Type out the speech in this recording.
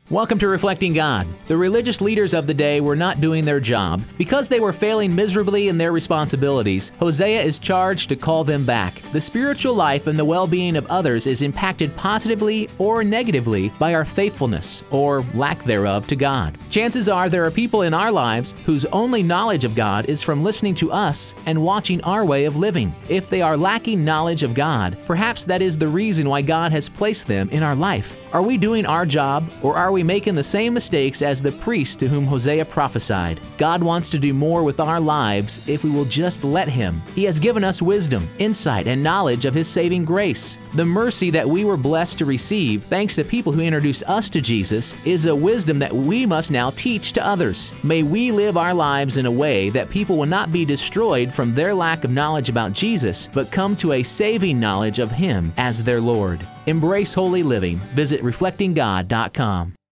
Welcome to Reflecting God. The religious leaders of the day were not doing their job. Because they were failing miserably in their responsibilities, Hosea is charged to call them back. The spiritual life and the well-being of others is impacted positively or negatively by our faithfulness, or lack thereof, to God. Chances are there are people in our lives whose only knowledge of God is from listening to us and watching our way of living. If they are lacking knowledge of God, perhaps that is the reason why God has placed them in our life. Are we doing our job, or are we making the same mistakes as the priest to whom Hosea prophesied? God wants to do more with our lives if we will just let Him. He has given us wisdom, insight, and knowledge of His saving grace. The mercy that we were blessed to receive, thanks to people who introduced us to Jesus, is a wisdom that we must now teach to others. May we live our lives in a way that people will not be destroyed from their lack of knowledge about Jesus, but come to a saving knowledge of Him as their Lord. Embrace holy living. Visit reflectinggod.com.